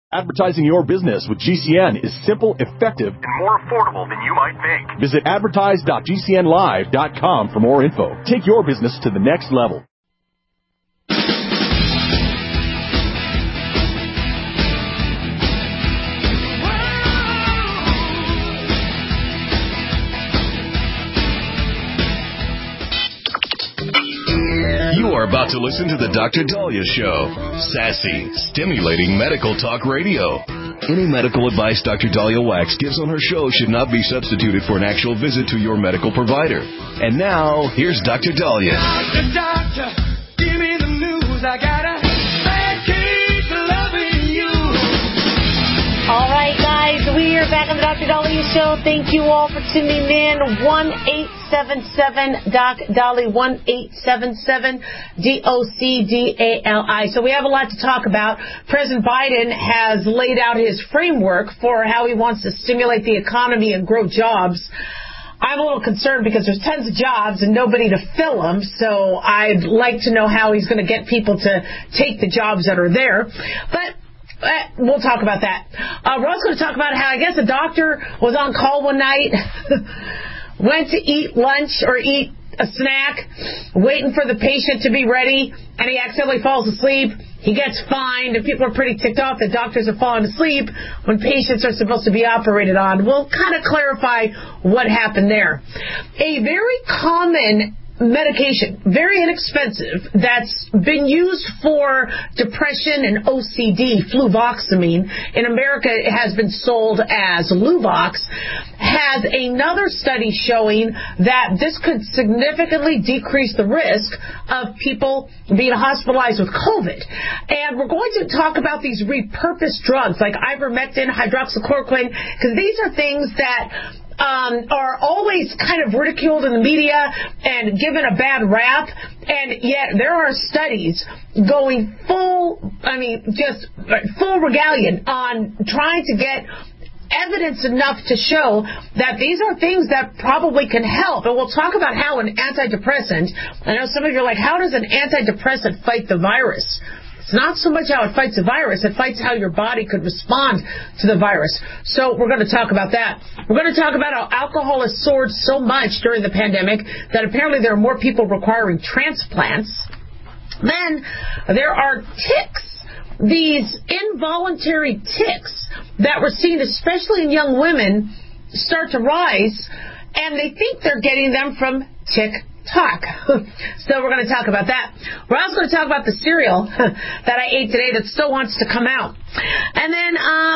Advertising your business with GCN is simple, effective, and more affordable than you might think. Visit advertise.gcnlive.com for more info. Take your business to the next level. You are about to listen to the Dr. Daliah Show. Sassy, stimulating medical talk radio. Any medical advice Dr. Daliah Wax gives on her show should not be substituted for an actual visit to your medical provider. And now, here's Dr. Daliah. Doctor, give me the news. I got a bad case of loving you. All right, guys, we are back on the Dr. Daliah Show. Thank you all for tuning in. 1-877-DOC-DALI, 1-877-DOC-DALI. So we have a lot to talk about. President Biden has laid out his framework for how he wants to stimulate the economy and grow jobs. I'm a little concerned because there's tons of jobs and nobody to fill them, so I'd like to know how he's going to get people to take the jobs that are there. But we'll talk about that. We're also going to talk about how, I guess, a doctor was on call one night, went to eat lunch or eat a snack, waiting for the patient to be ready, and he accidentally falls asleep. He gets fined, and people are pretty ticked off that doctors are falling asleep when patients are supposed to be operated on. We'll kind of clarify what happened there. A very common medication, very inexpensive, that's been used for depression and OCD, fluvoxamine. In America, it has been sold as Luvox, has another study showing that this could significantly decrease the risk of people being hospitalized with COVID. And we're going to talk about these repurposed drugs like ivermectin, hydroxychloroquine, because these are things that are always kind of ridiculed in the media and given a bad rap, and yet there are studies going full regalion on trying to get evidence enough to show that these are things that probably can help. And we'll talk about how an antidepressant, I know some of you are like, how does an antidepressant fight the virus? It's not so much how it fights the virus, it fights how your body could respond to the virus. So we're going to talk about that. We're going to talk about how alcohol has soared so much during the pandemic that apparently there are more people requiring transplants. Then there are tics, these involuntary tics that we're seeing, especially in young women, start to rise, and they think they're getting them from TikTok. So we're going to talk about that. We're also going to talk about the cereal that I ate today that still wants to come out. And then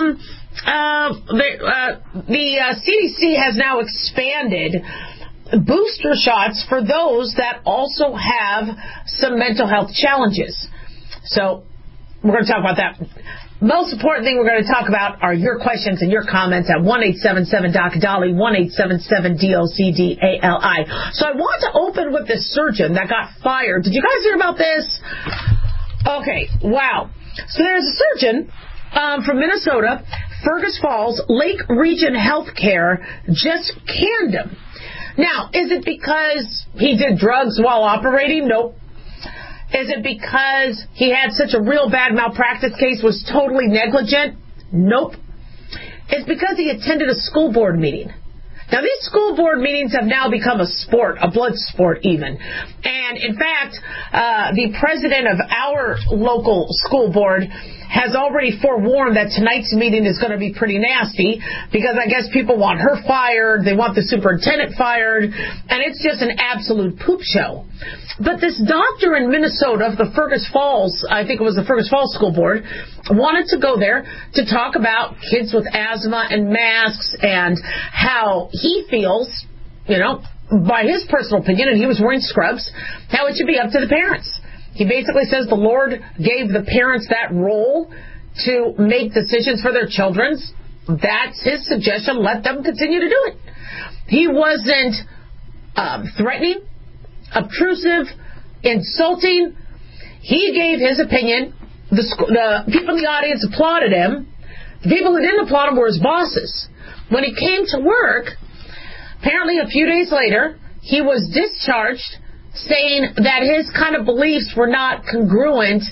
the CDC has now expanded booster shots for those that also have some mental health challenges. So we're going to talk about that. Most important thing we're going to talk about are your questions and your comments at 1-877-DOC-DALI, 1-877-DOC-DALI. So I want to open with this surgeon that got fired. Did you guys hear about this? Okay, wow. So there's a surgeon from Minnesota, Fergus Falls, Lake Region Healthcare, just canned him. Now, is it because he did drugs while operating? Nope. Is it because he had such a real bad malpractice case, was totally negligent? Nope. It's because he attended a school board meeting. Now, these school board meetings have now become a sport, a blood sport even. And, in fact, the president of our local school board has already forewarned that tonight's meeting is going to be pretty nasty because I guess people want her fired, they want the superintendent fired, and it's just an absolute poop show. But this doctor in Minnesota of the Fergus Falls, I think it was the Fergus Falls School Board, wanted to go there to talk about kids with asthma and masks and how he feels, by his personal opinion, and he was wearing scrubs, how it should be up to the parents. He basically says the Lord gave the parents that role to make decisions for their children. That's his suggestion. Let them continue to do it. He wasn't threatening, obtrusive, insulting. He gave his opinion. The people in the audience applauded him. The people who didn't applaud him were his bosses. When he came to work, apparently a few days later, he was discharged, saying that his kind of beliefs were not congruent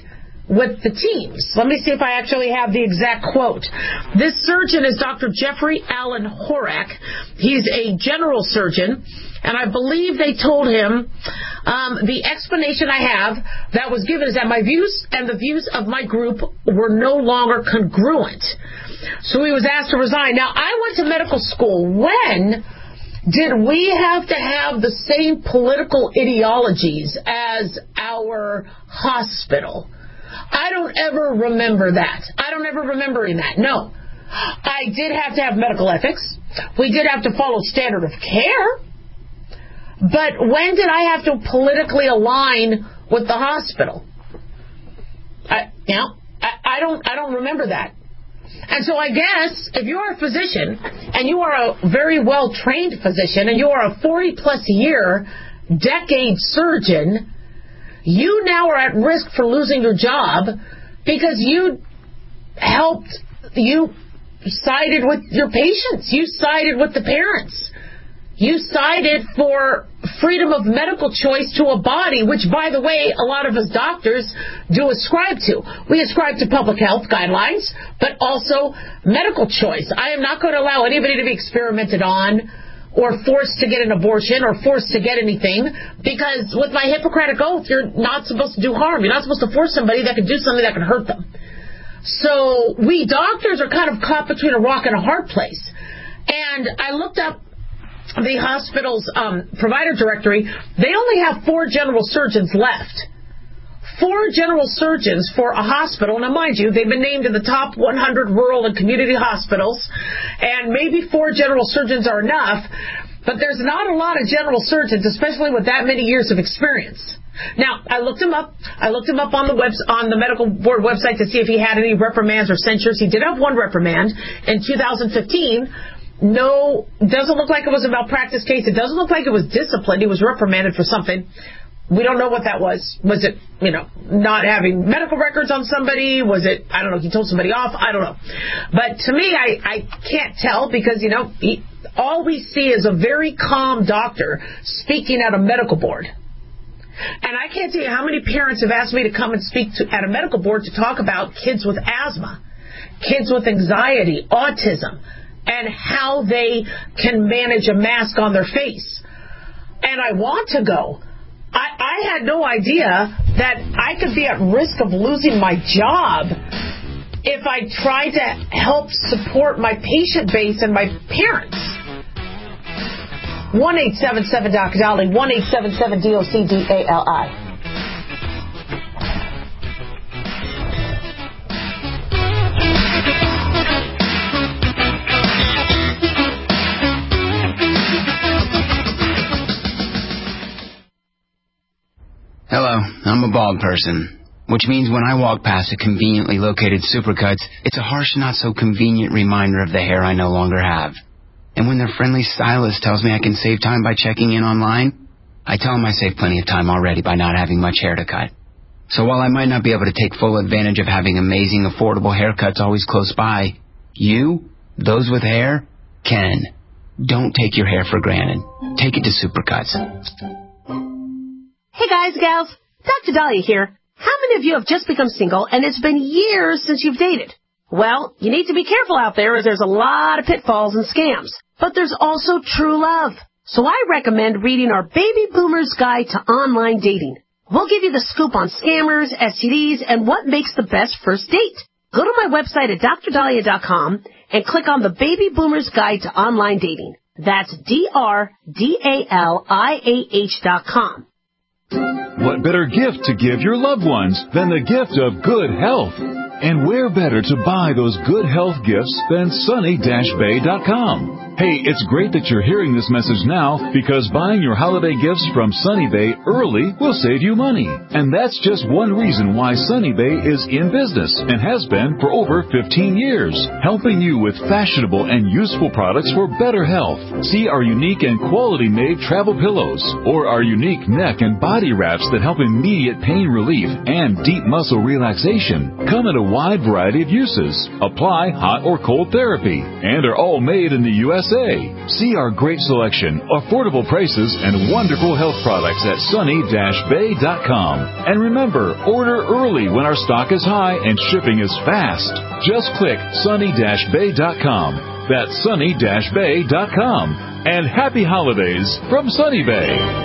with the teams. Let me see if I actually have the exact quote. This surgeon is Dr. Jeffrey Allen Horak. He's a general surgeon, and I believe they told him the explanation I have that was given is that my views and the views of my group were no longer congruent. So he was asked to resign. Now, I went to medical school. When did we have to have the same political ideologies as our hospital? I don't ever remember that. I don't ever remember that. No. I did have to have medical ethics. We did have to follow standard of care. But when did I have to politically align with the hospital? I don't remember that. And so I guess if you are a physician and you are a very well-trained physician and you are a 40-plus year decade surgeon, you now are at risk for losing your job because you sided with your patients. You sided with the parents. You sided for freedom of medical choice to a body, which, by the way, a lot of us doctors do ascribe to. We ascribe to public health guidelines, but also medical choice. I am not going to allow anybody to be experimented on or forced to get an abortion or forced to get anything, because with my Hippocratic oath, you're not supposed to do harm. You're not supposed to force somebody that can do something that can hurt them. So we doctors are kind of caught between a rock and a hard place. And I looked up the hospital's provider directory. They only have 4 general surgeons left. 4 general surgeons for a hospital. Now, mind you, they've been named in the top 100 rural and community hospitals, and maybe 4 general surgeons are enough, but there's not a lot of general surgeons, especially with that many years of experience. Now, I looked him up. I looked him up on the medical board website to see if he had any reprimands or censures. He did have 1 reprimand in 2015. No, doesn't look like it was a malpractice case. It doesn't look like it was disciplined. He was reprimanded for something. We don't know what that was. Was it, not having medical records on somebody? Was it, I don't know, he told somebody off? I don't know. But to me, I can't tell because, all we see is a very calm doctor speaking at a medical board. And I can't tell you how many parents have asked me to come and speak at a medical board to talk about kids with asthma, kids with anxiety, autism, and how they can manage a mask on their face. And I want to go. I had no idea that I could be at risk of losing my job if I tried to help support my patient base and my parents. 1-877-DOC-DOLLY, 1-877-DOC-DALI. Hello, I'm a bald person, which means when I walk past a conveniently located Supercuts, it's a harsh, not-so-convenient reminder of the hair I no longer have. And when their friendly stylist tells me I can save time by checking in online, I tell them I save plenty of time already by not having much hair to cut. So while I might not be able to take full advantage of having amazing, affordable haircuts always close by, you, those with hair, can. Don't take your hair for granted. Take it to Supercuts. Hey guys, gals, Dr. Dahlia here. How many of you have just become single and it's been years since you've dated? Well, you need to be careful out there as there's a lot of pitfalls and scams. But there's also true love. So I recommend reading our Baby Boomer's Guide to Online Dating. We'll give you the scoop on scammers, STDs, and what makes the best first date. Go to my website at drdahlia.com and click on the Baby Boomer's Guide to Online Dating. That's DRDALIAH.com. What better gift to give your loved ones than the gift of good health? And where better to buy those good health gifts than sunny-bay.com? Hey, it's great that you're hearing this message now because buying your holiday gifts from Sunny Bay early will save you money. And that's just one reason why Sunny Bay is in business and has been for over 15 years, helping you with fashionable and useful products for better health. See our unique and quality-made travel pillows or our unique neck and body wraps that help immediate pain relief and deep muscle relaxation. Come at a wide variety of uses, apply hot or cold therapy, and are all made in the USA. See our great selection, affordable prices, and wonderful health products at sunny-bay.com. And remember, order early when our stock is high and shipping is fast. Just click sunny-bay.com. That's sunny-bay.com. And happy holidays from Sunny Bay.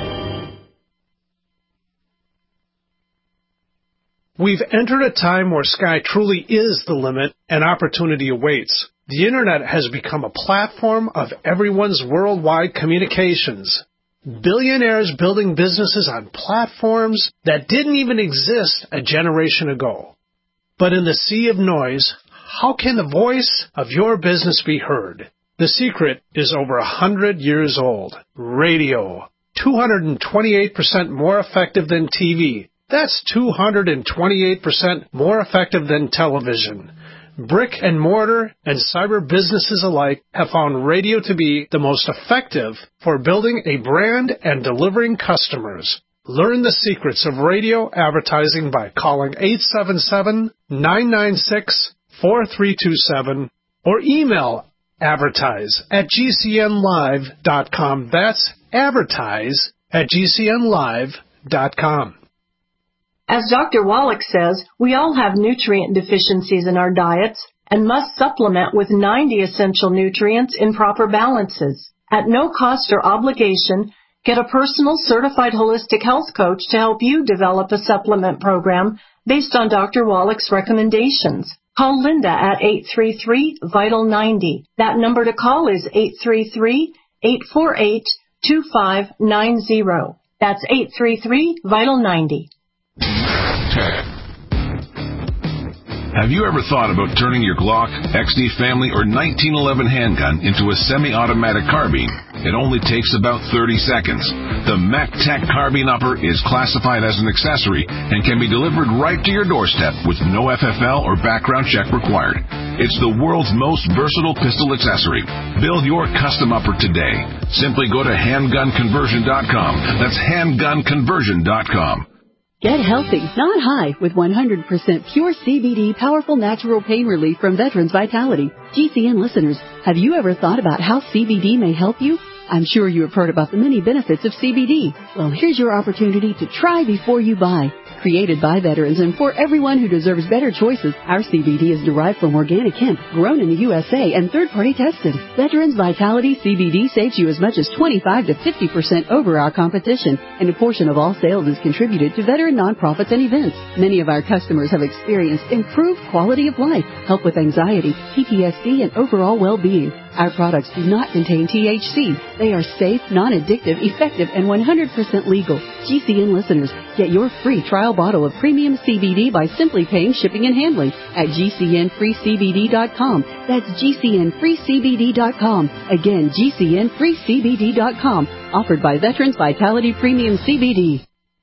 We've entered a time where sky truly is the limit and opportunity awaits. The Internet has become a platform of everyone's worldwide communications. Billionaires building businesses on platforms that didn't even exist a generation ago. But in the sea of noise, how can the voice of your business be heard? The secret is over 100 years old. Radio. 228% more effective than TV. That's 228% more effective than television. Brick and mortar and cyber businesses alike have found radio to be the most effective for building a brand and delivering customers. Learn the secrets of radio advertising by calling 877-996-4327 or email advertise@gcnlive.com. That's advertise@gcnlive.com. As Dr. Wallach says, we all have nutrient deficiencies in our diets and must supplement with 90 essential nutrients in proper balances. At no cost or obligation, get a personal certified holistic health coach to help you develop a supplement program based on Dr. Wallach's recommendations. Call Linda at 833-VITAL-90. That number to call is 833-848-2590. That's 833-VITAL-90. Have you ever thought about turning your Glock, XD Family, or 1911 handgun into a semi-automatic carbine? It only takes about 30 seconds. The MacTac Carbine Upper is classified as an accessory and can be delivered right to your doorstep with no FFL or background check required. It's the world's most versatile pistol accessory. Build your custom upper today. Simply go to handgunconversion.com. That's handgunconversion.com. Get healthy, not high, with 100% pure CBD powerful natural pain relief from Veterans Vitality. GCN listeners, have you ever thought about how CBD may help you? I'm sure you have heard about the many benefits of CBD. Well, here's your opportunity to try before you buy. Created by veterans and for everyone who deserves better choices, our CBD is derived from organic hemp, grown in the USA and third-party tested. Veterans Vitality CBD saves you as much as 25 to 50% over our competition, and a portion of all sales is contributed to veteran nonprofits and events. Many of our customers have experienced improved quality of life, help with anxiety, PTSD, and overall well-being. Our products do not contain THC. They are safe, non-addictive, effective, and 100% legal. GCN listeners, get your free trial bottle of premium CBD by simply paying shipping and handling at GCNFreeCBD.com. That's GCNFreeCBD.com. Again, GCNFreeCBD.com. Offered by Veterans Vitality Premium CBD.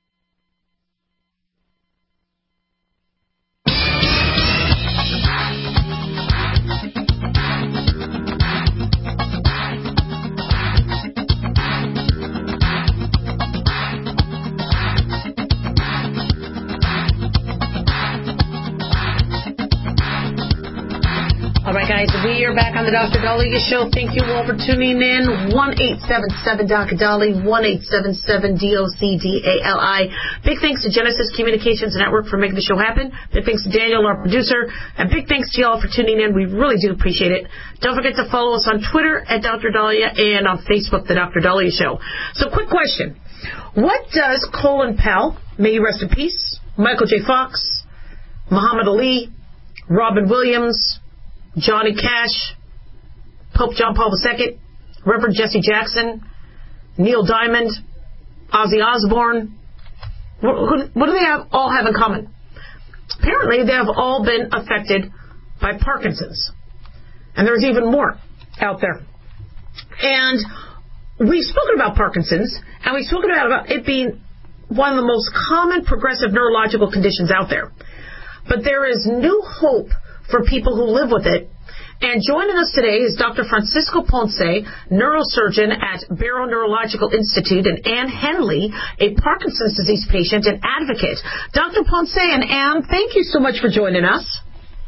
All right, guys, we are back on the Dr. Dahlia Show. Thank you all for tuning in. 1-877-Dr. 1-877-DOCDALI. Big thanks to Genesis Communications Network for making the show happen. Big thanks to Daniel, our producer. And big thanks to y'all for tuning in. We really do appreciate it. Don't forget to follow us on Twitter at Dr. Dahlia and on Facebook, The Dr. Dahlia Show. So, quick question. What does Colin Powell, may he rest in peace, Michael J. Fox, Muhammad Ali, Robin Williams, Johnny Cash, Pope John Paul II, Reverend Jesse Jackson, Neil Diamond, Ozzy Osbourne, what do they all have in common? Apparently, they have all been affected by Parkinson's. And there's even more out there. And we've spoken about Parkinson's, and we've spoken about it being one of the most common progressive neurological conditions out there. But there is new hope for people who live with it. And joining us today is Dr. Francisco Ponce, neurosurgeon at Barrow Neurological Institute, and Ann Henley, a Parkinson's disease patient and advocate. Dr. Ponce and Ann, thank you so much for joining us.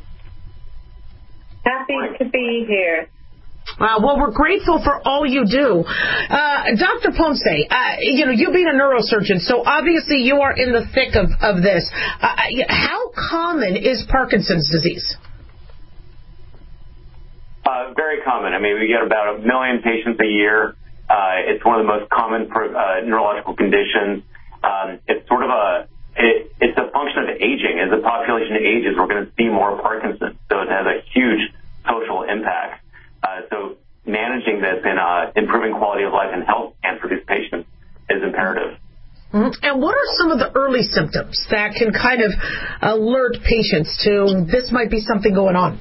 Happy to be here. Well, we're grateful for all you do. Dr. Ponce, you being a neurosurgeon, so obviously you are in the thick of this. How common is Parkinson's disease? Very common. I mean, we get about 1 million patients a year. It's one of the most common neurological conditions. It's sort of it's a function of aging. As the population ages, we're going to see more Parkinson's. So it has a huge social impact. So managing this and improving quality of life and health and for these patients is imperative. And what are some of the early symptoms that can kind of alert patients to this might be something going on?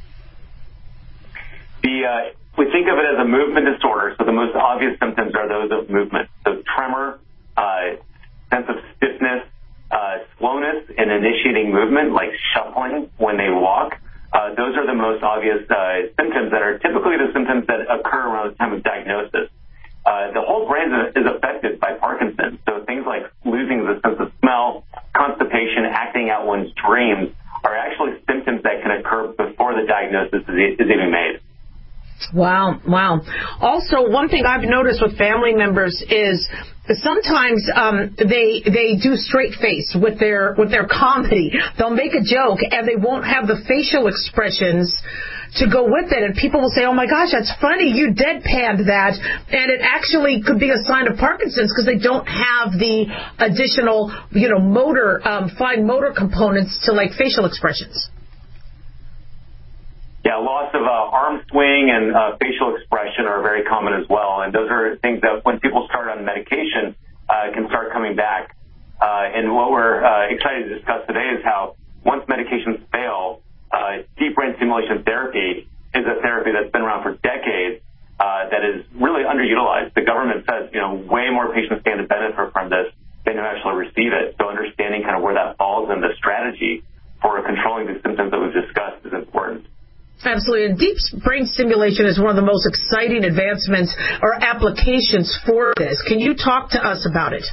We think of it as a movement disorder, so the most obvious symptoms are those of movement. So tremor, sense of stiffness, slowness in initiating movement, like shuffling when they walk. Those are the most obvious symptoms that are typically the symptoms that occur around the time of diagnosis. The whole brain is affected by Parkinson's, so things like losing the sense of smell, constipation, acting out one's dreams are actually symptoms that can occur before the diagnosis is even made. Wow. Also, one thing I've noticed with family members is sometimes they do straight face with their comedy. They'll make a joke and they won't have the facial expressions to go with it, and people will say, "Oh my gosh, that's funny, you deadpanned that," and it actually could be a sign of Parkinson's because they don't have the additional, motor, fine motor components to like facial expressions. Yeah, loss of arm swing and facial expression are very common as well. And those are things that when people start on medication can start coming back. And what we're excited to discuss today is how once medications fail, deep brain stimulation therapy is a therapy that's been around for decades that is really underutilized. The government says, way more patients stand to benefit from this than who actually receive it. So understanding kind of where that falls in the strategy for controlling the symptoms that we've discussed is important. Absolutely. And deep brain stimulation is one of the most exciting advancements or applications for this. Can you talk to us about it?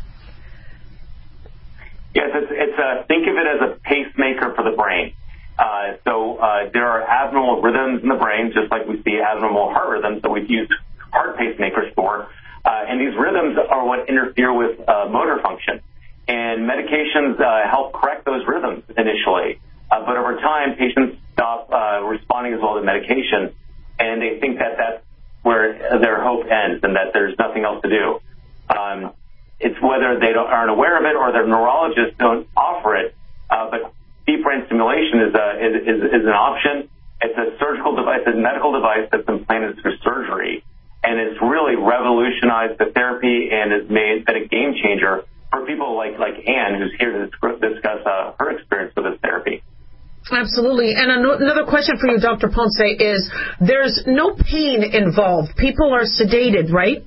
Yes, think of it as a pacemaker for the brain. So there are abnormal rhythms in the brain, just like we see abnormal heart rhythms that we've used heart pacemakers for. And these rhythms are what interfere with motor function. And medications help correct those rhythms initially. But over time, patients stop responding as well to medication, and they think that that's where their hope ends and that there's nothing else to do. It's whether they aren't aware of it or their neurologists don't offer it. But deep brain stimulation is an option. It's a surgical device, a medical device that's implanted through surgery, and it's really revolutionized the therapy and has been a game changer for people like Anne, who's here to discuss her experience with this therapy. Absolutely. And another question for you, Dr. Ponce, is there's no pain involved. People are sedated, right?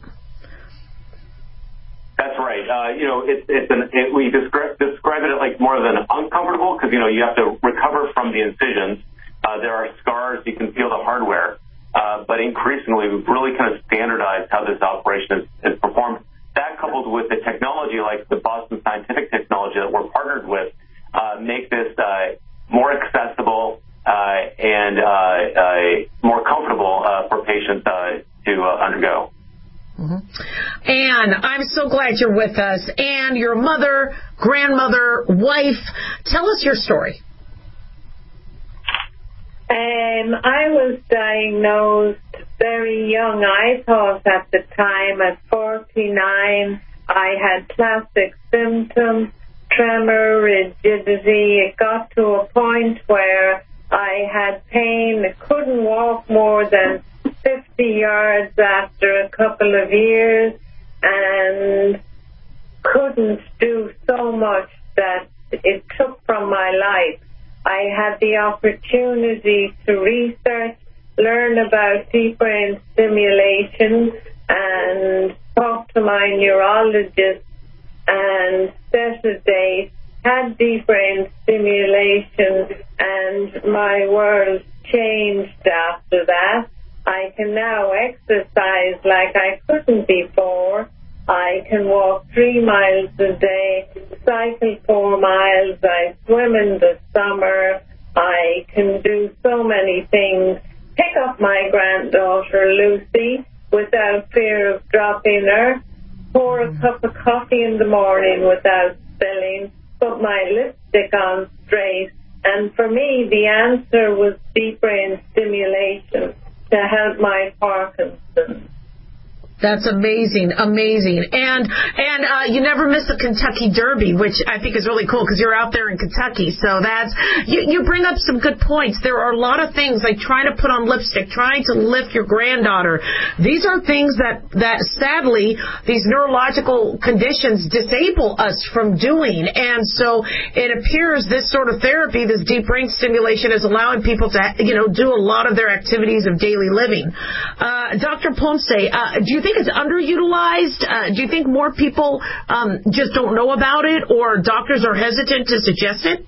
That's right. We describe it like more than uncomfortable because, you have to recover from the incisions. There are scars. You can feel the hardware. But increasingly, we've really kind of standardized how this operation is performed. That coupled with the technology like the Boston Scientific technology that we're partnered with make this more accessible and more comfortable for patients to undergo. Mm-hmm. Anne, I'm so glad you're with us. Anne, your mother, grandmother, wife. Tell us your story. I was diagnosed very young. I thought at the time, at 49, I had classic symptoms. Tremor, rigidity. It got to a point where I had pain. I couldn't walk more than 50 yards after a couple of years and couldn't do so much that it took from my life. I had the opportunity to research, learn about deep brain stimulation, and talk to my neurologist and set a date, had deep brain stimulation, and my world changed after that. I can now exercise like I couldn't before. I can walk 3 miles a day, cycle 4 miles, I swim in the summer. I can do so many things up my granddaughter Lucy without fear of dropping her, pour a cup of coffee in the morning without spilling, put my lipstick on straight, and for me the answer was deep brain stimulation to help my Parkinson's. That's amazing, amazing. And you never miss the Kentucky Derby, which I think is really cool because you're out there in Kentucky. So that's, you bring up some good points. There are a lot of things like trying to put on lipstick, trying to lift your granddaughter. These are things that sadly, these neurological conditions disable us from doing. And so it appears this sort of therapy, this deep brain stimulation, is allowing people to, do a lot of their activities of daily living. Dr. Ponce, do you think it's underutilized? Do you think more people just don't know about it, or doctors are hesitant to suggest it?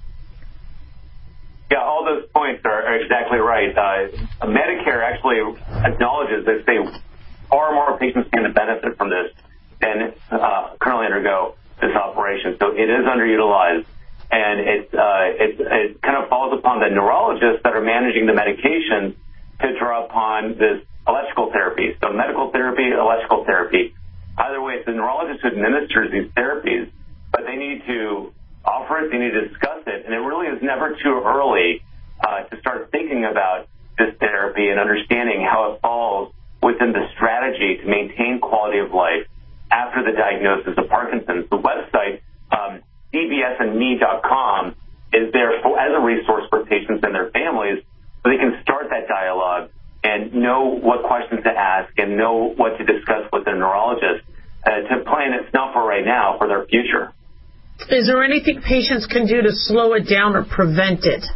Yeah, all those points are exactly right. Medicare actually acknowledges that far more patients stand to benefit from this than currently undergo this operation. So it is underutilized, and it kind of falls upon the neurologists that are managing the medication to draw upon this electrical therapy. So medical therapy, electrical therapy. Either way, it's the neurologist who administers these therapies, but they need to offer it, they need to discuss it, and it really is never too early to start thinking about this therapy and understanding how it falls within the strategy to maintain quality of life after the diagnosis of Parkinson's. The website, dbsandme.com, is there as a resource for patients and their families so they can start that dialogue and know what questions to ask and know what to discuss with their neurologist to plan it not for right now, for their future. Is there anything patients can do to slow it down or prevent it?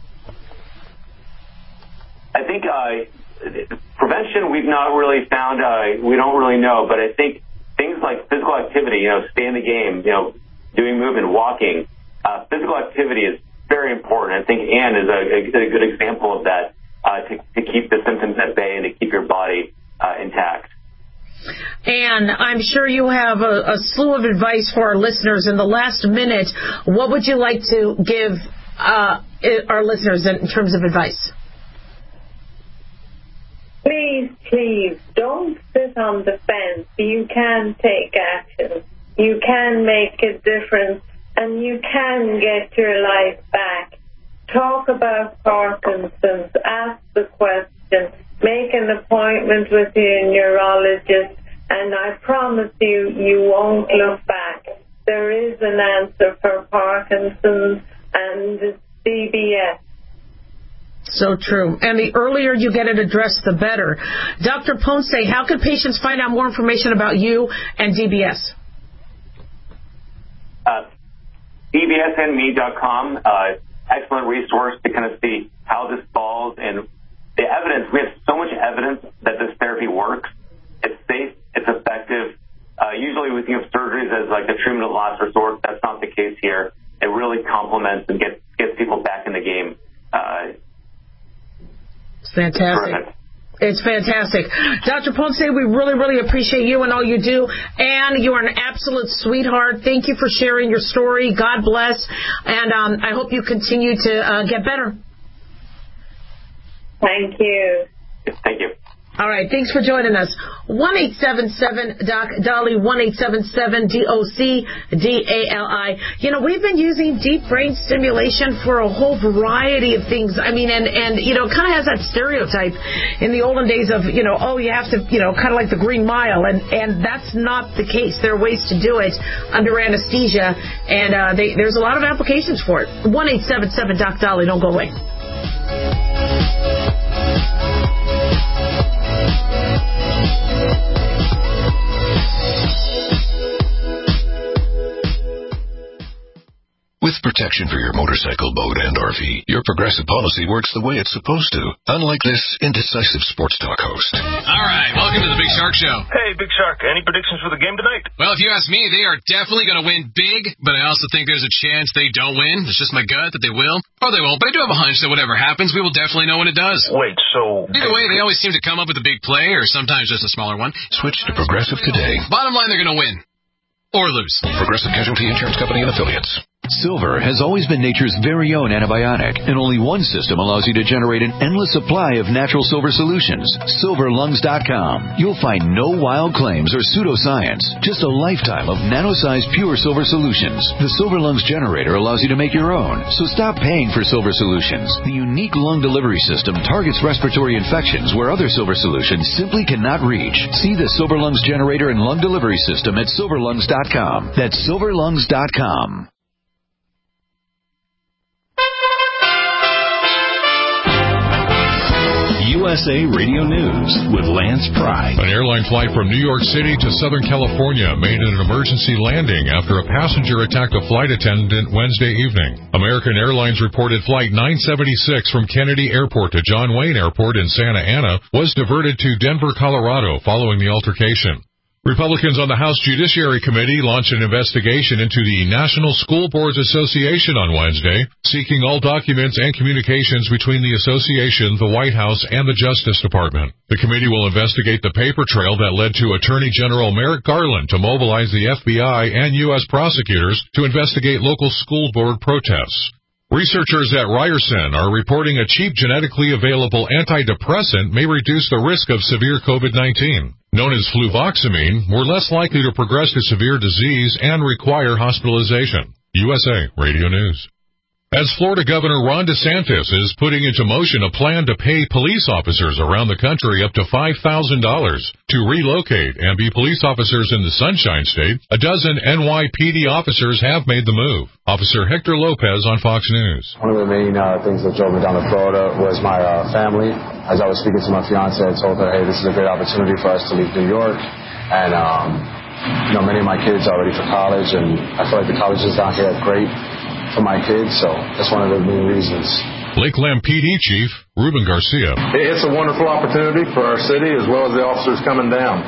I think prevention we've not really found, we don't really know, but I think things like physical activity, stay in the game, doing movement, walking, physical activity is very important. I think Anne is a good example of that. To keep the symptoms at bay and to keep your body intact. And I'm sure you have a slew of advice for our listeners. In the last minute, what would you like to give our listeners in terms of advice? Please, don't sit on the fence. You can take action. You can make a difference, and you can get your life back. Talk about Parkinson's, ask the question, make an appointment with your neurologist, and I promise you won't look back. There is an answer for Parkinson's and DBS. So true. And the earlier you get it addressed, the better. Dr. Ponce, how can patients find out more information about you and DBS? dbsandme.com. Excellent resource to kind of see how this falls and the evidence. We have so much evidence that this therapy works. It's safe. It's effective. Usually we think of surgeries as like a treatment of last resort. That's not the case here. It really complements and gets people back in the game. It's fantastic. Perfect. It's fantastic. Dr. Ponce, we really, really appreciate you and all you do. And you are an absolute sweetheart. Thank you for sharing your story. God bless. And I hope you continue to get better. Thank you. Thank you. All right, thanks for joining us. 1-877-DOC-DALI, 1-877-DOC-DALI. We've been using deep brain stimulation for a whole variety of things. I mean, and it kind of has that stereotype in the olden days of, you have to, kind of like the Green Mile, and that's not the case. There are ways to do it under anesthesia, and there's a lot of applications for it. 1-877-DOC-DALI. Don't go away. With protection for your motorcycle, boat, and RV, your Progressive policy works the way it's supposed to. Unlike this indecisive sports talk host. All right, welcome to the Big Shark Show. Hey, Big Shark, any predictions for the game tonight? Well, if you ask me, they are definitely going to win big, but I also think there's a chance they don't win. It's just my gut that they will, or they won't. But I do have a hunch that whatever happens, we will definitely know when it does. Wait, so... Either way, they always seem to come up with a big play, or sometimes just a smaller one. Switch to Progressive today. Bottom line, they're going to win. Or lose. Progressive Casualty Insurance Company and Affiliates. Silver has always been nature's very own antibiotic, and only one system allows you to generate an endless supply of natural silver solutions. SilverLungs.com. You'll find no wild claims or pseudoscience, just a lifetime of nano-sized pure silver solutions. The Silver Lungs generator allows you to make your own, so stop paying for silver solutions. The unique lung delivery system targets respiratory infections where other silver solutions simply cannot reach. See the Silver Lungs generator and lung delivery system at SilverLungs.com. That's SilverLungs.com. USA Radio News with Lance Pry. An airline flight from New York City to Southern California made an emergency landing after a passenger attacked a flight attendant Wednesday evening. American Airlines reported Flight 976 from Kennedy Airport to John Wayne Airport in Santa Ana was diverted to Denver, Colorado following the altercation. Republicans on the House Judiciary Committee launched an investigation into the National School Boards Association on Wednesday, seeking all documents and communications between the association, the White House, and the Justice Department. The committee will investigate the paper trail that led to Attorney General Merrick Garland to mobilize the FBI and U.S. prosecutors to investigate local school board protests. Researchers at Ryerson are reporting a cheap genetically available antidepressant may reduce the risk of severe COVID-19. Known as fluvoxamine, we're less likely to progress to severe disease and require hospitalization. USA Radio News. As Florida Governor Ron DeSantis is putting into motion a plan to pay police officers around the country up to $5,000 to relocate and be police officers in the Sunshine State, a dozen NYPD officers have made the move. Officer Hector Lopez on Fox News. One of the main things that drove me down to Florida was my family. As I was speaking to my fiance, I told her, hey, this is a great opportunity for us to leave New York. And, many of my kids are ready for college, and I feel like the colleges down here are great for my kids, so that's one of the main reasons. Lakeland PD Chief Ruben Garcia. It's a wonderful opportunity for our city as well as the officers coming down.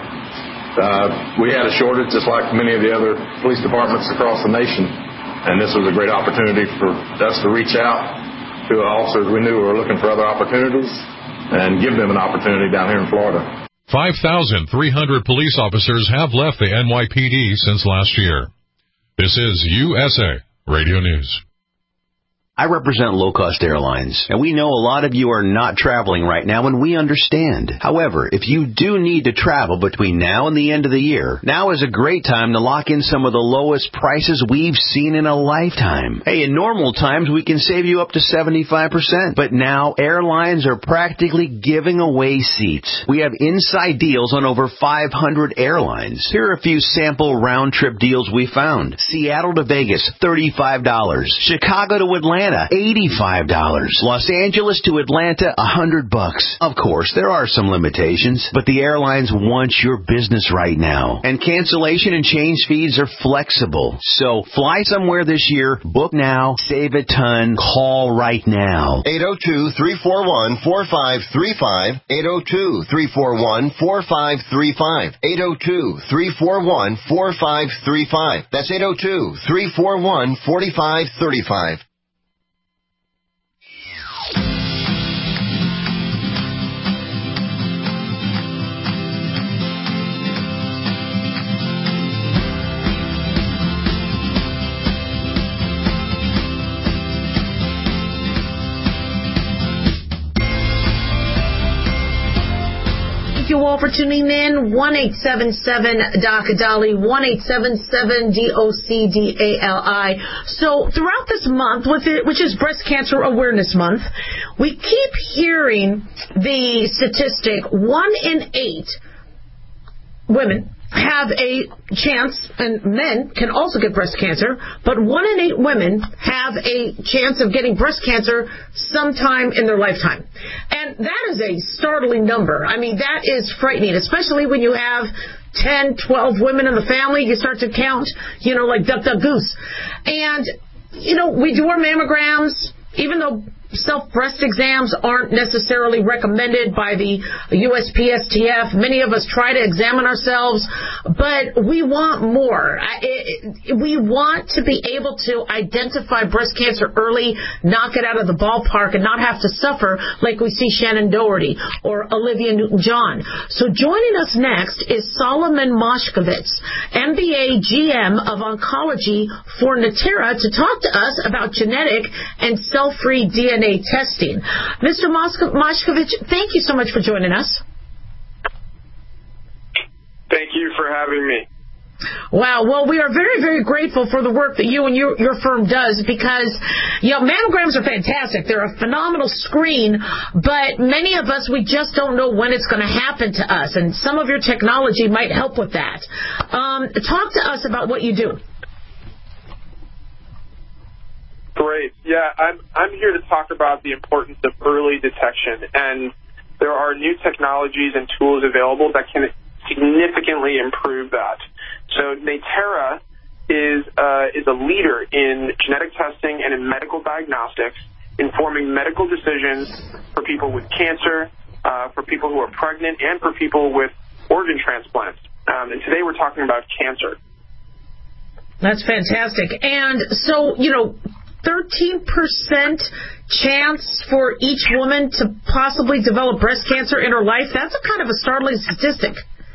We had a shortage just like many of the other police departments across the nation, and this was a great opportunity for us to reach out to officers we knew were looking for other opportunities and give them an opportunity down here in Florida. 5,300 police officers have left the NYPD since last year. This is USA Radio News. I represent low-cost airlines, and we know a lot of you are not traveling right now, and we understand. However, if you do need to travel between now and the end of the year, now is a great time to lock in some of the lowest prices we've seen in a lifetime. Hey, in normal times, we can save you up to 75%, but now airlines are practically giving away seats. We have inside deals on over 500 airlines. Here are a few sample round-trip deals we found. Seattle to Vegas, $35. Chicago to Atlanta, $85. Los Angeles to Atlanta, $100. Of course, there are some limitations, but the airlines want your business right now. And cancellation and change fees are flexible. So fly somewhere this year, book now, save a ton, call right now. 802-341-4535. 802-341-4535. 802-341-4535. That's 802-341-4535. Thank you all for tuning in. 1-877-DOC-DOLLY, 1-877-DOC-DALI. So throughout this month, which is Breast Cancer Awareness Month, we keep hearing the statistic 1 in 8 women have a chance, and men can also get breast cancer, but 1 in 8 women have a chance of getting breast cancer sometime in their lifetime. And that is a startling number. I mean, that is frightening, especially when you have 10, 12 women in the family. You start to count, like Duck, Duck, Goose. And, we do our mammograms, even though self-breast exams aren't necessarily recommended by the USPSTF. Many of us try to examine ourselves, but we want more. We want to be able to identify breast cancer early, knock it out of the ballpark, and not have to suffer like we see Shannon Doherty or Olivia Newton-John. So joining us next is Solomon Moshkovitz, MBA GM of Oncology for Natera, to talk to us about genetic and cell-free DNA testing. Mr. Moshkovitz, thank you so much for joining us. Thank you for having me. Wow. Well, we are very, very grateful for the work that you and your firm does because, mammograms are fantastic. They're a phenomenal screen, but many of us, we just don't know when it's going to happen to us, and some of your technology might help with that. Talk to us about what you do. Great. Yeah, I'm here to talk about the importance of early detection, and there are new technologies and tools available that can significantly improve that. So Natera is a leader in genetic testing and in medical diagnostics, informing medical decisions for people with cancer, for people who are pregnant, and for people with organ transplants. And today we're talking about cancer. That's fantastic. And so, 13% chance for each woman to possibly develop breast cancer in her life. That's a kind of a startling statistic.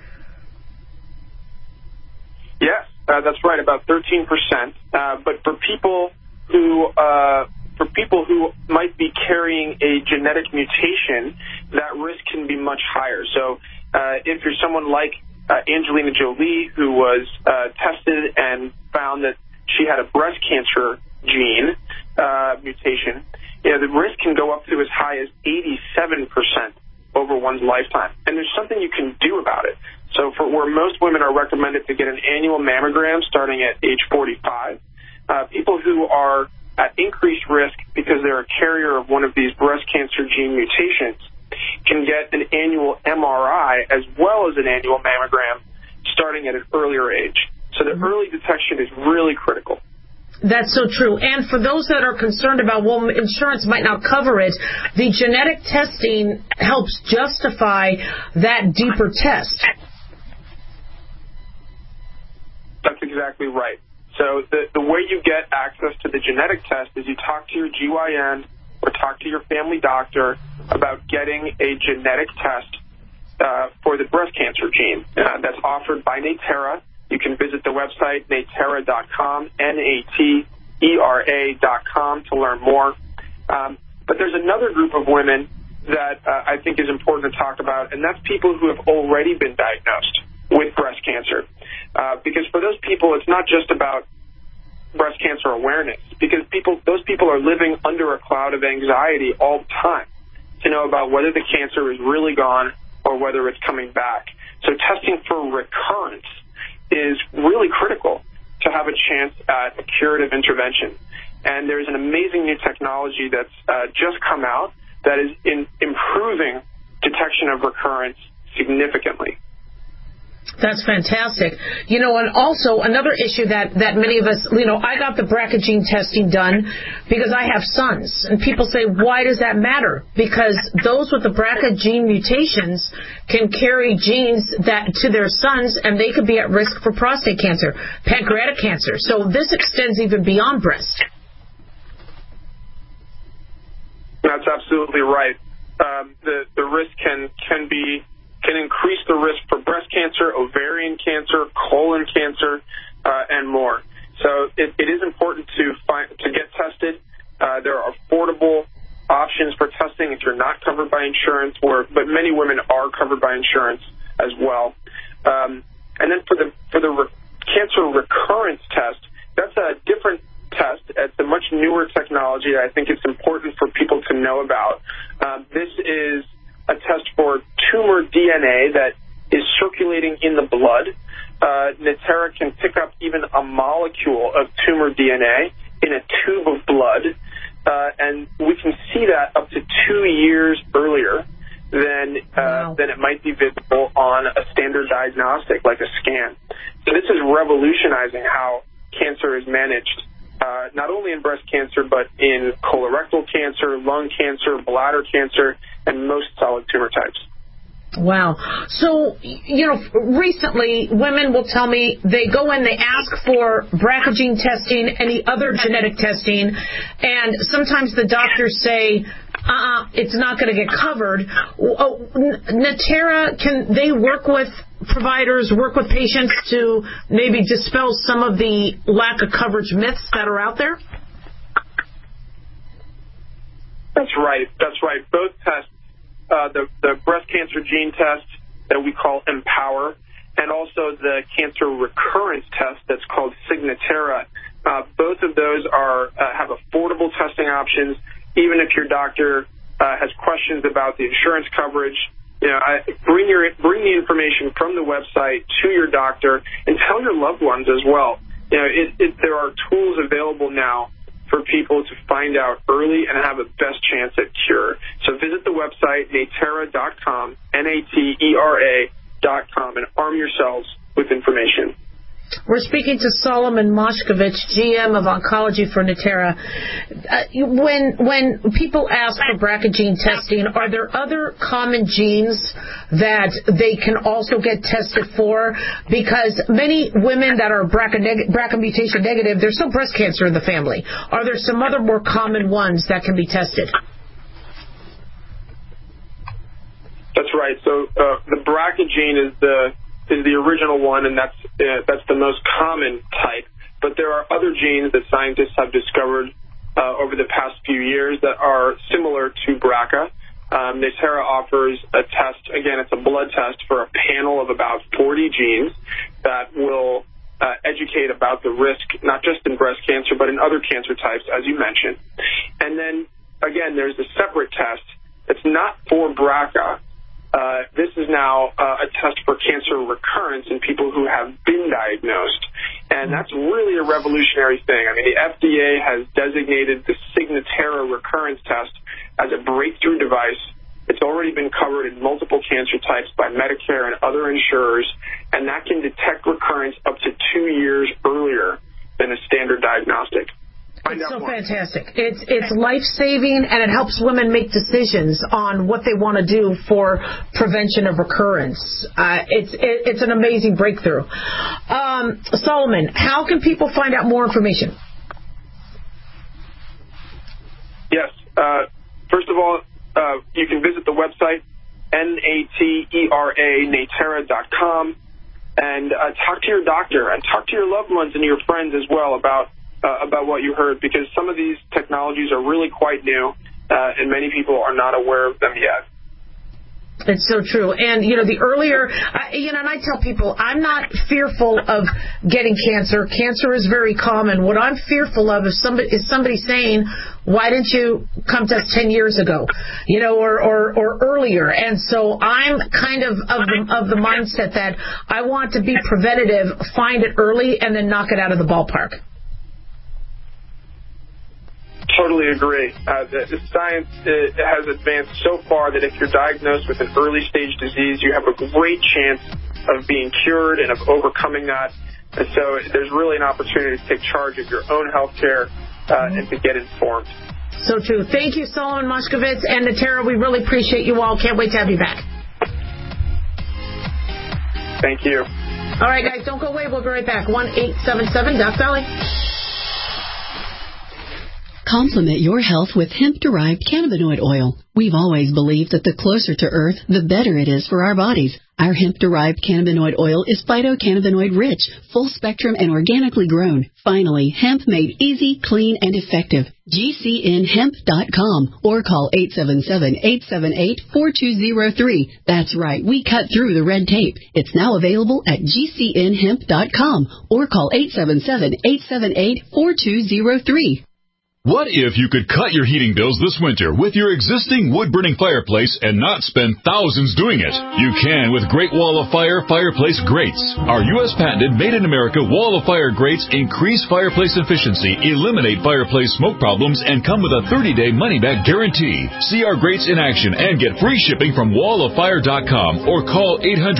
Yes, that's right, about 13%. But for people who might be carrying a genetic mutation, that risk can be much higher. So if you're someone like Angelina Jolie, who was tested and found that she had a breast cancer gene mutation, the risk can go up to as high as 87% over one's lifetime. And there's something you can do about it. So for where most women are recommended to get an annual mammogram starting at age 45, people who are at increased risk because they're a carrier of one of these breast cancer gene mutations can get an annual MRI as well as an annual mammogram starting at an earlier age. So the early detection is really critical. That's so true. And for those that are concerned about, insurance might not cover it, the genetic testing helps justify that deeper test. That's exactly right. So the way you get access to the genetic test is you talk to your GYN or talk to your family doctor about getting a genetic test for the breast cancer gene. That's offered by Natera. You can visit the website, natera.com, Natera.com, to learn more. But there's another group of women that I think is important to talk about, and that's people who have already been diagnosed with breast cancer. Because for those people, it's not just about breast cancer awareness, because those people are living under a cloud of anxiety all the time to know about whether the cancer is really gone or whether it's coming back. So testing for recurrence is really critical to have a chance at a curative intervention. And there's an amazing new technology that's just come out that is improving detection of recurrence significantly. That's fantastic. And also another issue that many of us, I got the BRCA gene testing done because I have sons. And people say, why does that matter? Because those with the BRCA gene mutations can carry genes that to their sons, and they could be at risk for prostate cancer, pancreatic cancer. So this extends even beyond breast. That's absolutely right. The risk can increase the risk for breast cancer, ovarian cancer, colon cancer, and more. So it is important to get tested. There are affordable options for testing if you're not covered by insurance, but many women are covered by insurance as well. And then for the cancer recurrence test, that's a different test. It's a much newer technology that I think it's important for people to know about. This is a test for tumor DNA that is circulating in the blood. Natera can pick up even a molecule of tumor DNA in a tube of blood, and we can see that up to 2 years earlier than it might be visible on a standard diagnostic like a scan. So this is revolutionizing how cancer is managed not only in breast cancer, but in colorectal cancer, lung cancer, bladder cancer, and most solid tumor types. Wow. So, recently women will tell me they go in, they ask for BRCA gene testing, any other genetic testing, and sometimes the doctors say, it's not going to get covered. Natera, can they work with providers, work with patients to maybe dispel some of the lack of coverage myths that are out there? That's right. Both tests, the breast cancer gene test that we call Empower, and also the cancer recurrence test that's called Signatera. Both of those have affordable testing options. Even if your doctor has questions about the insurance coverage, bring the information from the website to your doctor and tell your loved ones as well. There are tools available now for people to find out early and have a best chance at cure. So visit the website, Natera.com, Natera.com, and arm yourselves with information. We're speaking to Solomon Moshkovich, GM of Oncology for Natera. When people ask for BRCA gene testing, are there other common genes that they can also get tested for? Because many women that are BRCA mutation negative, there's still breast cancer in the family. Are there some other more common ones that can be tested? That's right. So the BRCA gene is the original one, and that's the most common type. But there are other genes that scientists have discovered over the past few years that are similar to BRCA. Natera offers a test. Again, it's a blood test for a panel of about 40 genes that will educate about the risk, not just in breast cancer, but in other cancer types, as you mentioned. And then, again, there's a separate test that's not for BRCA. This is now a test for cancer recurrence in people who have been diagnosed. And that's really a revolutionary thing. I mean, the FDA has designated the Signatera recurrence test as a breakthrough device. It's already been covered in multiple cancer types by Medicare and other insurers, and that can detect recurrence up to 2 years earlier than a standard diagnostic. It's so fantastic. It's life-saving, and it helps women make decisions on what they want to do for prevention of recurrence. It's an amazing breakthrough. Solomon, how can people find out more information? Yes. First of all, you can visit the website, Natera.com, and talk to your doctor and talk to your loved ones and your friends as well about what you heard, because some of these technologies are really quite new, and many people are not aware of them yet. It's so true. And, the earlier, and I tell people, I'm not fearful of getting cancer. Cancer is very common. What I'm fearful of is somebody saying, why didn't you come to us 10 years ago, or earlier? And so I'm kind of the mindset that I want to be preventative, find it early, and then knock it out of the ballpark. Totally agree. The science has advanced so far that if you're diagnosed with an early-stage disease, you have a great chance of being cured and of overcoming that. And so there's really an opportunity to take charge of your own health care and to get informed. So true. Thank you, Solomon Moshkovich and Natera. We really appreciate you all. Can't wait to have you back. Thank you. All right, guys, don't go away. We'll be right back. 1-877-DOC-SALLY. Complement your health with hemp-derived cannabinoid oil. We've always believed that the closer to Earth, the better it is for our bodies. Our hemp-derived cannabinoid oil is phytocannabinoid rich, full-spectrum, and organically grown. Finally, hemp made easy, clean, and effective. GCNhemp.com or call 877-878-4203. That's right, we cut through the red tape. It's now available at GCNhemp.com or call 877-878-4203. What if you could cut your heating bills this winter with your existing wood-burning fireplace and not spend thousands doing it? You can with Great Wall of Fire fireplace grates. Our U.S. patented made-in-America Wall of Fire grates increase fireplace efficiency, eliminate fireplace smoke problems, and come with a 30-day money-back guarantee. See our grates in action and get free shipping from walloffire.com or call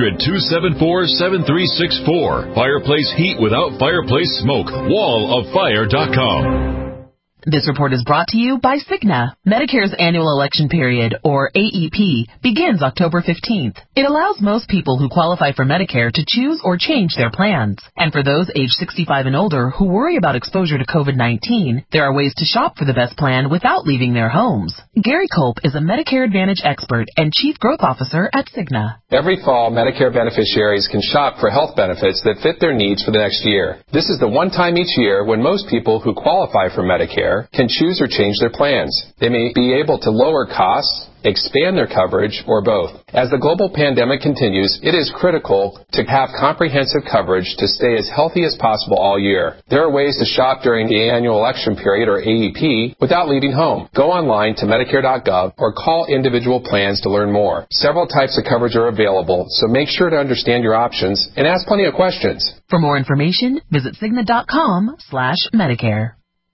800-274-7364. Fireplace heat without fireplace smoke. walloffire.com. This report is brought to you by Cigna. Medicare's annual election period, or AEP, begins October 15th. It allows most people who qualify for Medicare to choose or change their plans. And for those age 65 and older who worry about exposure to COVID-19, there are ways to shop for the best plan without leaving their homes. Gary Culp is a Medicare Advantage expert and Chief Growth Officer at Cigna. Every fall, Medicare beneficiaries can shop for health benefits that fit their needs for the next year. This is the one time each year when most people who qualify for Medicare can choose or change their plans. They may be able to lower costs, expand their coverage, or both. As the global pandemic continues, it is critical to have comprehensive coverage to stay as healthy as possible all year. There are ways to shop during the annual election period, or AEP, without leaving home. Go online to Medicare.gov or call individual plans to learn more. Several types of coverage are available, so make sure to understand your options and ask plenty of questions. For more information, visit Cigna.com/Medicare.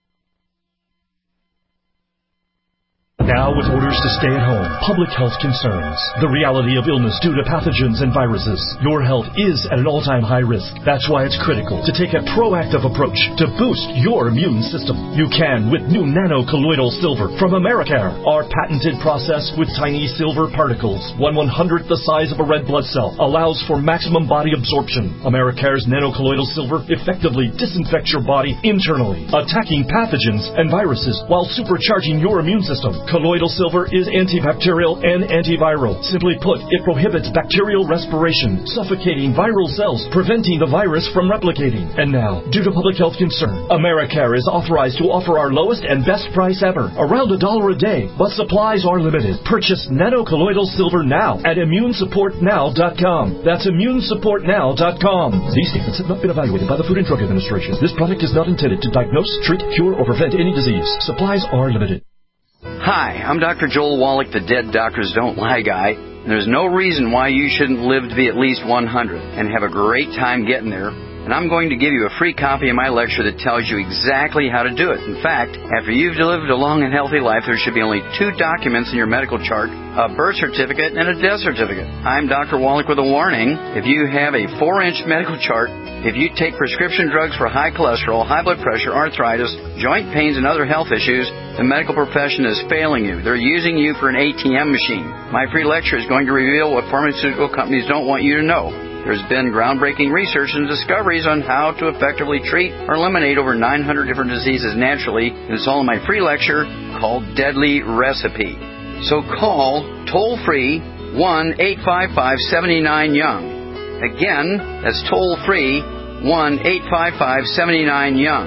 Now with orders to stay at home, public health concerns, the reality of illness due to pathogens and viruses, your health is at an all-time high risk. That's why it's critical to take a proactive approach to boost your immune system. You can with new nano-colloidal silver from Americare. Our patented process with tiny silver particles, 1/100th the size of a red blood cell, allows for maximum body absorption. Americare's nano-colloidal silver effectively disinfects your body internally, attacking pathogens and viruses while supercharging your immune system. Colloidal silver is antibacterial and antiviral. Simply put, it prohibits bacterial respiration, suffocating viral cells, preventing the virus from replicating. And now, due to public health concern, Americare is authorized to offer our lowest and best price ever, around $1 a day, but supplies are limited. Purchase nano-colloidal silver now at ImmuneSupportNow.com. That's ImmuneSupportNow.com. These statements have not been evaluated by the Food and Drug Administration. This product is not intended to diagnose, treat, cure, or prevent any disease. Supplies are limited. Hi, I'm Dr. Joel Wallach, the Dead Doctors Don't Lie guy. And there's no reason why you shouldn't live to be at least 100 and have a great time getting there. And I'm going to give you a free copy of my lecture that tells you exactly how to do it. In fact, after you've lived a long and healthy life, there should be only 2 documents in your medical chart, a birth certificate and a death certificate. I'm Dr. Wallach with a warning. If you have a 4-inch medical chart, if you take prescription drugs for high cholesterol, high blood pressure, arthritis, joint pains, and other health issues, the medical profession is failing you. They're using you for an ATM machine. My free lecture is going to reveal what pharmaceutical companies don't want you to know. There's been groundbreaking research and discoveries on how to effectively treat or eliminate over 900 different diseases naturally, and it's all in my free lecture called Deadly Recipe. So call toll-free 1-855-79-YOUNG. Again, that's toll-free 1-855-79-YOUNG.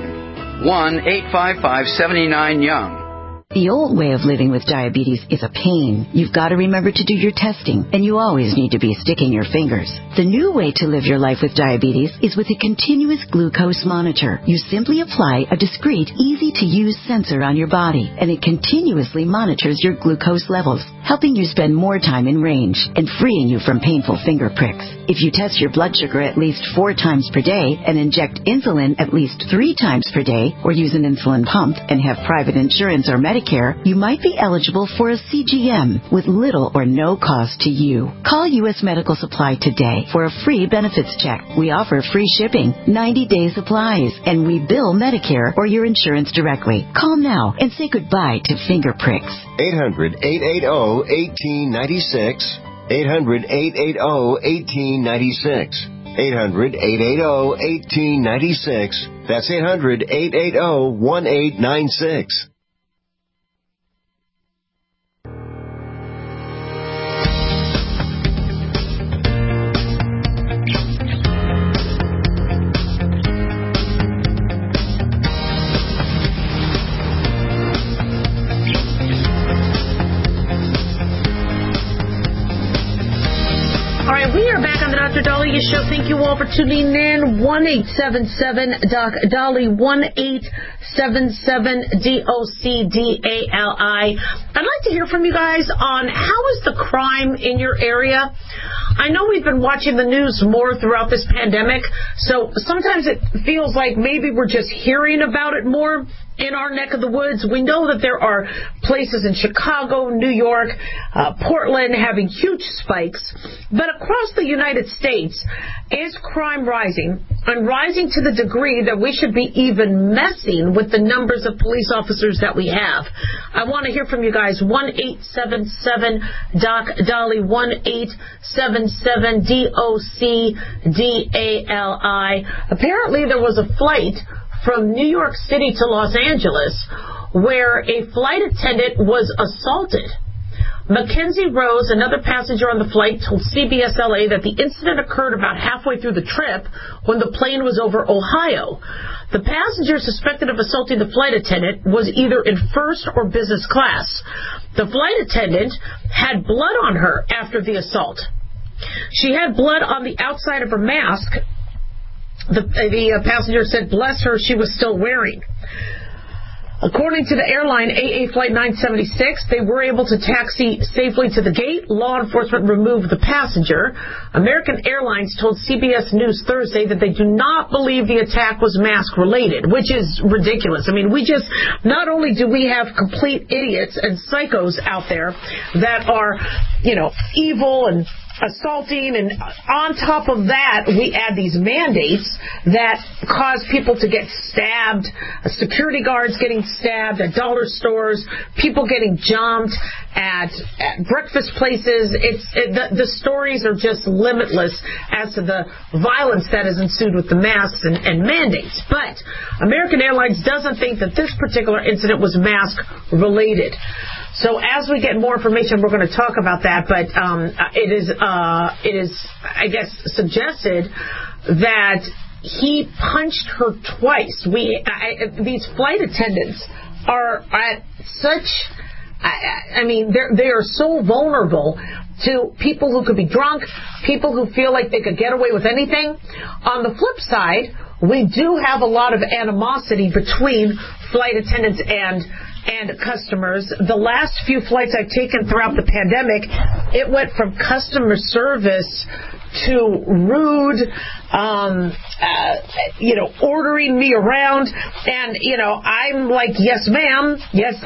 1-855-79-YOUNG. The old way of living with diabetes is a pain. You've got to remember to do your testing, and you always need to be sticking your fingers. The new way to live your life with diabetes is with a continuous glucose monitor. You simply apply a discreet, easy-to-use sensor on your body, and it continuously monitors your glucose levels, helping you spend more time in range and freeing you from painful finger pricks. If you test your blood sugar at least 4 times per day and inject insulin at least 3 times per day, or use an insulin pump and have private insurance or Medicare, you might be eligible for a CGM with little or no cost to you. Call U.S. Medical Supply today for a free benefits check. We offer free shipping, 90-day supplies, and we bill Medicare or your insurance directly. Call now and say goodbye to finger pricks. 800-880-1896. 800-880-1896. 800-880-1896. That's 800-880-1896. All right, we are back on the Dr. Daliah Show. Thank you all for tuning in. 1-877-DOC-DALI, 1-877-DOC-DALI. I'd like to hear from you guys on how is the crime in your area. I know we've been watching the news more throughout this pandemic, so sometimes it feels like maybe we're just hearing about it more in our neck of the woods. We know that there are places in Chicago, New York, Portland having huge spikes. But across the United States, is crime rising? And rising to the degree that we should be even messing with the numbers of police officers that we have. I want to hear from you guys. 1-877-DOC-DALI, 1-877-DOC-DALI. Apparently there was a flight from New York City to Los Angeles, where a flight attendant was assaulted. Mackenzie Rose, another passenger on the flight, told CBS LA that the incident occurred about halfway through the trip when the plane was over Ohio. The passenger suspected of assaulting the flight attendant was either in first or business class. The flight attendant had blood on her after the assault. She had blood on the outside of her mask. The passenger said, bless her, she was still wearing. According to the airline AA Flight 976, they were able to taxi safely to the gate. Law enforcement removed the passenger. American Airlines told CBS News Thursday that they do not believe the attack was mask-related, which is ridiculous. I mean, not only do we have complete idiots and psychos out there that are, evil and assaulting, and on top of that, we add these mandates that cause people to get stabbed, security guards getting stabbed at dollar stores, people getting jumped at breakfast places. The stories are just limitless as to the violence that has ensued with the masks and mandates. But American Airlines doesn't think that this particular incident was mask related. So as we get more information, we're going to talk about that. But it is, I guess, suggested that he punched her twice. These flight attendants are at such, they are so vulnerable to people who could be drunk, people who feel like they could get away with anything. On the flip side, we do have a lot of animosity between flight attendants and customers. The last few flights I've taken throughout the pandemic, it went from customer service to rude, ordering me around, and I'm like, yes, ma'am, yes,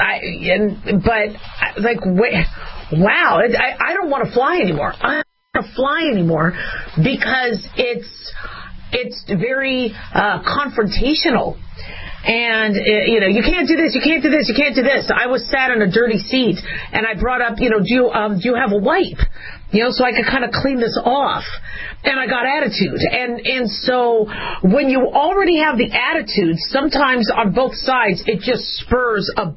wow, I don't want to fly anymore. I don't want to fly anymore because it's very confrontational. And, you can't do this, you can't do this, you can't do this. I was sat in a dirty seat, and I brought up, do you have a wipe? So I could kind of clean this off. And I got attitude. And so when you already have the attitude, sometimes on both sides, it just spurs a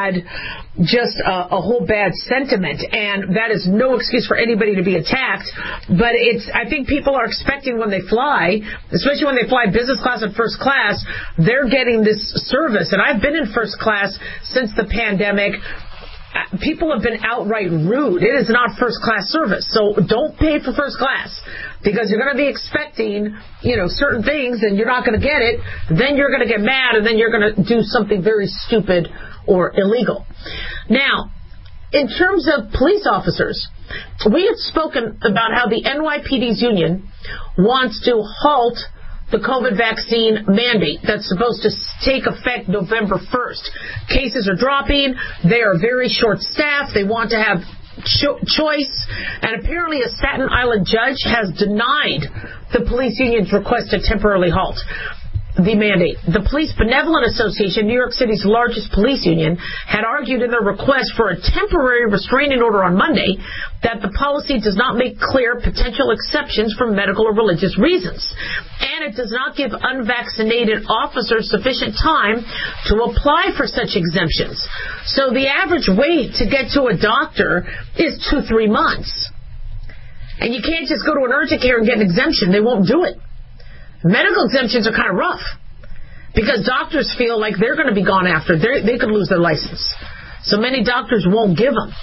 whole bad sentiment. And that is no excuse for anybody to be attacked. But I think people are expecting when they fly, especially when they fly business class and first class, they're getting this service. And I've been in first class since the pandemic. People have been outright rude. It is not first class service. So don't pay for first class because you're going to be expecting, certain things and you're not going to get it. Then you're going to get mad and then you're going to do something very stupid or illegal. Now, in terms of police officers, we have spoken about how the NYPD's union wants to halt the COVID vaccine mandate that's supposed to take effect November 1st. Cases are dropping. They are very short-staffed. They want to have choice. And apparently a Staten Island judge has denied the police union's request to temporarily halt the mandate. The Police Benevolent Association, New York City's largest police union, had argued in their request for a temporary restraining order on Monday that the policy does not make clear potential exceptions for medical or religious reasons. And it does not give unvaccinated officers sufficient time to apply for such exemptions. So the average wait to get to a doctor is 2-3 months. And you can't just go to an urgent care and get an exemption. They won't do it. Medical exemptions are kind of rough because doctors feel like they're going to be gone after. They could lose their license. So many doctors won't give them.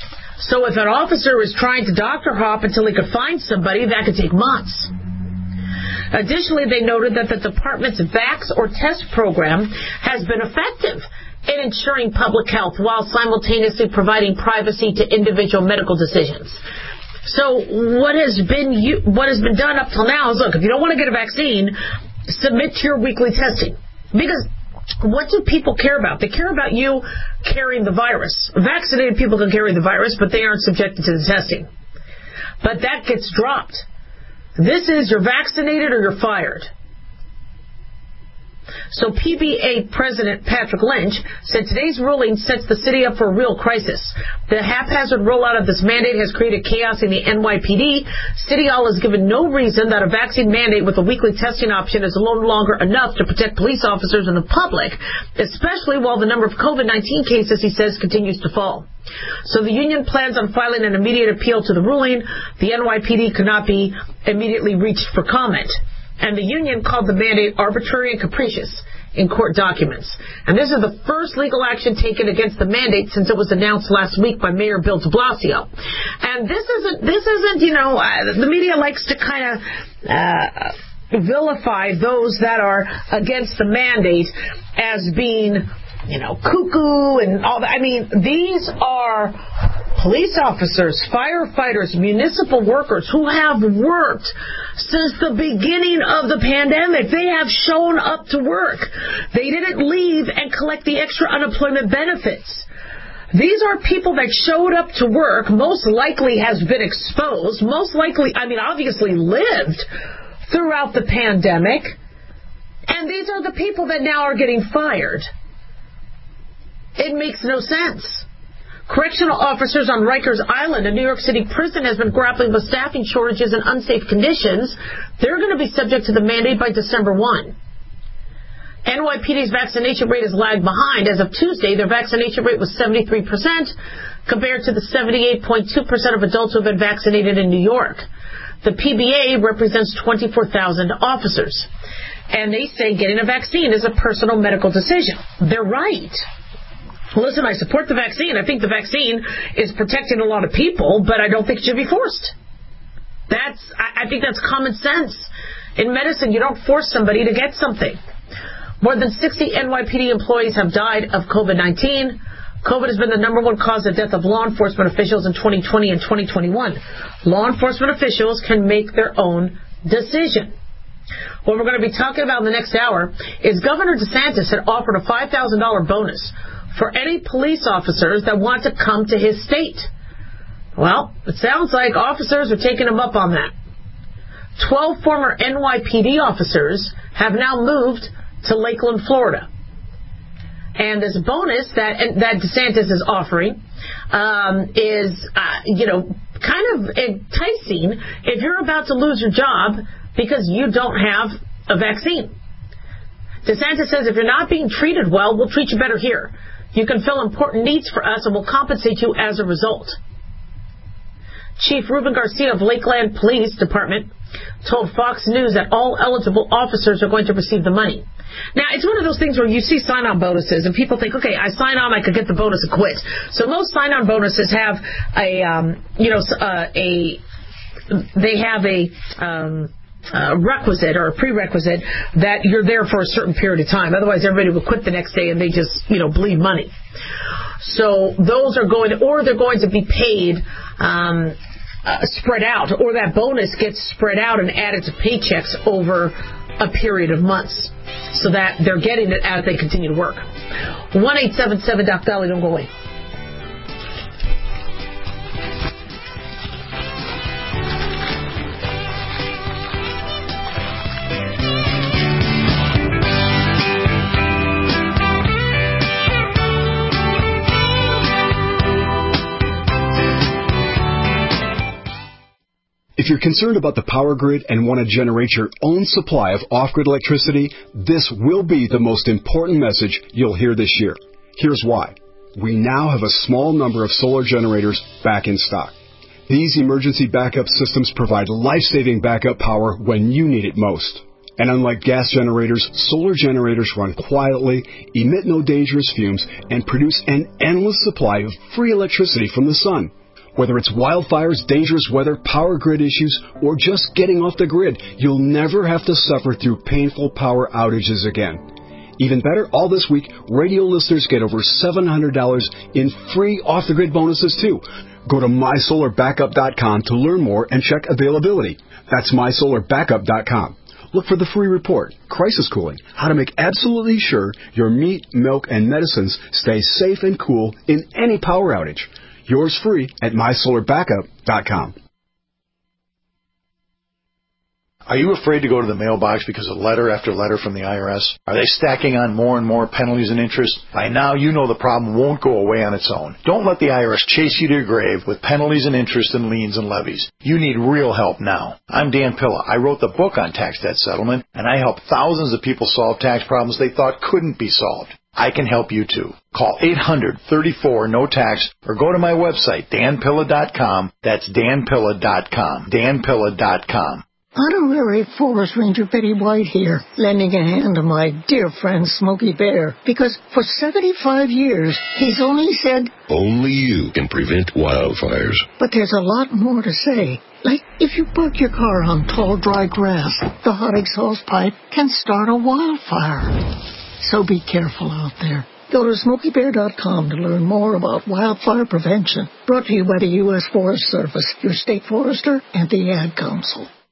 So if an officer is trying to doctor hop until he could find somebody, that could take months. Additionally, they noted that the department's Vax or Test program has been effective in ensuring public health while simultaneously providing privacy to individual medical decisions. So what has been done up till now is, look, if you don't want to get a vaccine, submit to your weekly testing. Because what do people care about? They care about you carrying the virus. Vaccinated people can carry the virus, but they aren't subjected to the testing. But that gets dropped. This is you're vaccinated or you're fired. So PBA President Patrick Lynch said today's ruling sets the city up for a real crisis. The haphazard rollout of this mandate has created chaos in the NYPD. City Hall has given no reason that a vaccine mandate with a weekly testing option is no longer enough to protect police officers and the public, especially while the number of COVID-19 cases, he says, continues to fall. So the union plans on filing an immediate appeal to the ruling. The NYPD could not be immediately reached for comment. And the union called the mandate arbitrary and capricious in court documents. And this is the first legal action taken against the mandate since it was announced last week by Mayor Bill de Blasio. And this isn't, the media likes to kind of vilify those that are against the mandate as being, cuckoo and all that. I mean, these are police officers, firefighters, municipal workers who have worked since the beginning of the pandemic. They have shown up to work. They didn't leave and collect the extra unemployment benefits. These are people that showed up to work, most likely has been exposed, obviously lived throughout the pandemic. And these are the people that now are getting fired. It makes no sense. Correctional officers on Rikers Island, a New York City prison, has been grappling with staffing shortages and unsafe conditions. They're going to be subject to the mandate by December 1. NYPD's vaccination rate has lagged behind. As of Tuesday, their vaccination rate was 73% compared to the 78.2% of adults who have been vaccinated in New York. The PBA represents 24,000 officers. And they say getting a vaccine is a personal medical decision. They're right. Listen, I support the vaccine. I think the vaccine is protecting a lot of people, but I don't think it should be forced. I think that's common sense. In medicine, you don't force somebody to get something. More than 60 NYPD employees have died of COVID-19. COVID has been the number one cause of death of law enforcement officials in 2020 and 2021. Law enforcement officials can make their own decision. What we're going to be talking about in the next hour is Governor DeSantis had offered a $5,000 bonus for any police officers that want to come to his state. Well, it sounds like officers are taking him up on that. 12 former NYPD officers have now moved to Lakeland, Florida. And this bonus that DeSantis is offering is, kind of enticing if you're about to lose your job because you don't have a vaccine. DeSantis says if you're not being treated well, we'll treat you better here. You can fill important needs for us and we'll compensate you as a result. Chief Ruben Garcia of Lakeland Police Department told Fox News that all eligible officers are going to receive the money. Now, it's one of those things where you see sign-on bonuses and people think, okay, I sign on, I could get the bonus and quit. So most sign-on bonuses have a requisite or a prerequisite that you're there for a certain period of time. Otherwise, everybody will quit the next day and they just, bleed money. So those are they're going to be paid spread out, or that bonus gets spread out and added to paychecks over a period of months so that they're getting it as they continue to work. 1-877-DOC-VALLEY, don't go away. If you're concerned about the power grid and want to generate your own supply of off-grid electricity, this will be the most important message you'll hear this year. Here's why. We now have a small number of solar generators back in stock. These emergency backup systems provide life-saving backup power when you need it most. And unlike gas generators, solar generators run quietly, emit no dangerous fumes, and produce an endless supply of free electricity from the sun. Whether it's wildfires, dangerous weather, power grid issues, or just getting off the grid, you'll never have to suffer through painful power outages again. Even better, all this week, radio listeners get over $700 in free off-the-grid bonuses, too. Go to MySolarBackup.com to learn more and check availability. That's MySolarBackup.com. Look for the free report, Crisis Cooling, how to make absolutely sure your meat, milk, and medicines stay safe and cool in any power outage. Yours free at MySolarBackup.com. Are you afraid to go to the mailbox because of letter after letter from the IRS? Are they stacking on more and more penalties and interest? By now, you know the problem won't go away on its own. Don't let the IRS chase you to your grave with penalties and interest and liens and levies. You need real help now. I'm Dan Pilla. I wrote the book on tax debt settlement, and I help thousands of people solve tax problems they thought couldn't be solved. I can help you too. Call 800-34-NO-TAX or go to my website, danpilla.com. That's danpilla.com. danpilla.com. Honorary Forest Ranger Betty White here, lending a hand to my dear friend Smokey Bear, because for 75 years, he's only said, only you can prevent wildfires. But there's a lot more to say. Like, if you park your car on tall, dry grass, the hot exhaust pipe can start a wildfire. So be careful out there. Go to SmokeyBear.com to learn more about wildfire prevention. Brought to you by the U.S. Forest Service, your state forester, and the Ad Council.